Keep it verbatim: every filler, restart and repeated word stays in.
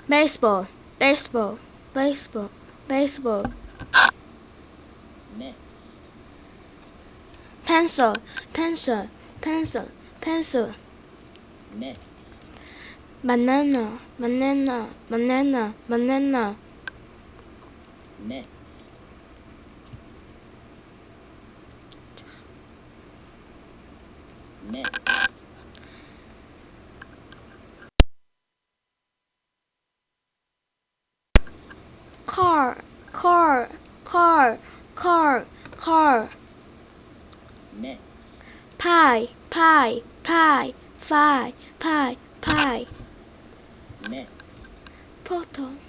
baseball, baseball, baseball, baseball. Next. Pencil, pencil, pencil, pencil. Next. Banana, banana, banana, banana. Next. Next. Car, car, car, car, car. Next. Pie, pie, pie, pie, pie, pie. Next. Photo.